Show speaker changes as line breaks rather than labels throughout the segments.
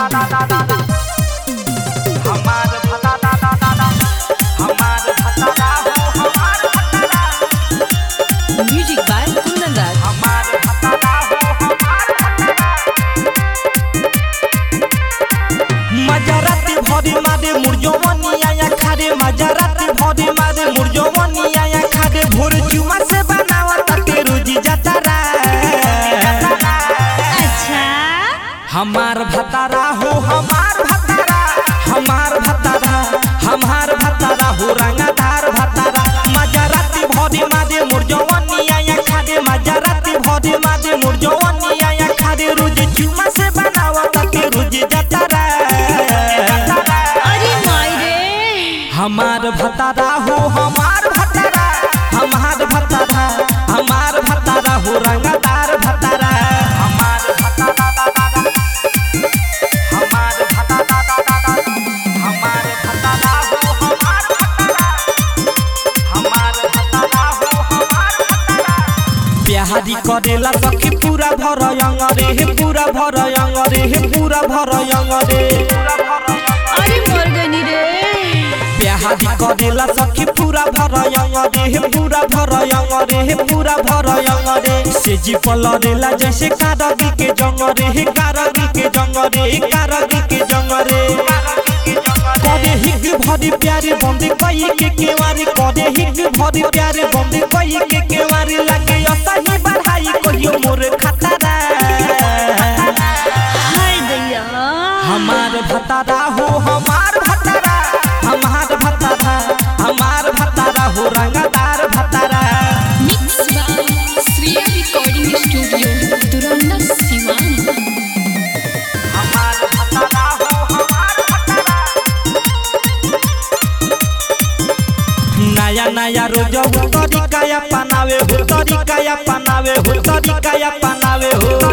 Music by Kundan Raj.
मजराती भरी मारे मुरजोवनिया या खारे मजराती भरी मारे मुरजोवनिया या खारे भोर जुमा से बनावत के रोजी जतरा।
अच्छा
हमार भतारा हो हमार भतारा हमार भतारा हमार भतारा हो रंगदार भतारा। मजराती भरी मारे मुरजोवनिया या खारे मजराती भरी मारे मुरजोवनिया या खारे रोज जुमा से बनावत के रोजी जतरा। हमार भतारा हो हमार भतारा हमार भतारा हमार भतारा हो रंगदार भतारा। हमार भतारा हमार भतारा हमार भतारा हो हमार भतारा हमार भतारा हो हमार भतारा। प्यारी करेला सखी पूरा भर यंग रे पूरा भर यंग रे पूरा भर यंग रे।
अरे मोरगनी रे
प्यारी करेला सखी पूरा भर यंग रे पूरा भर यंग रे पूरा भर यंग रे। से जी पलरेला जैसे कारगी के जंग रे कारगी के जंग रे कारगी के जंग रे। करे हिग भरी प्यारे बंदी कई के केवारी करे हिग भरी प्यारे बंदी कई के केवारी लगे सही बढ़ाई कहियो मोर खतरा।
हाय दैया
हमार भतारा हो हमार भतारा हमार भतारा हमार भतारा हो रंगदार भतारा।
Mix by Shriya recording studio Durana Siwan.
हमार भतारा हो हमार भतारा। नया नया रोज हो तरीका अपनावे हो तरीका अपनावे हो तरीका अपनावे हो।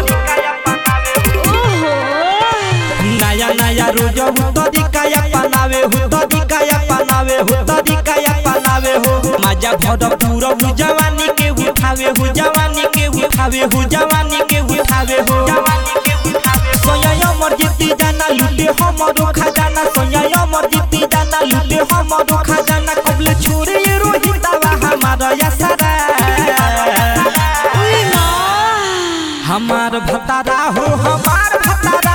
नया नया रोज हो तरीका अपनावे हो तरीका अपनावे हो तरीका अपनावे हो। मजा भरपूर हो जवानी के उठावे हो जवानी के उठावे हो जवानी के उठावे हो। सोया मर जीती जाना लूटे हमरो खजाना सोया मर जीती जाना लूटे हमरो खजाना। कबले छोरे रोहितवा हमारा यसरा। हमार भतारा हो हमार भतारा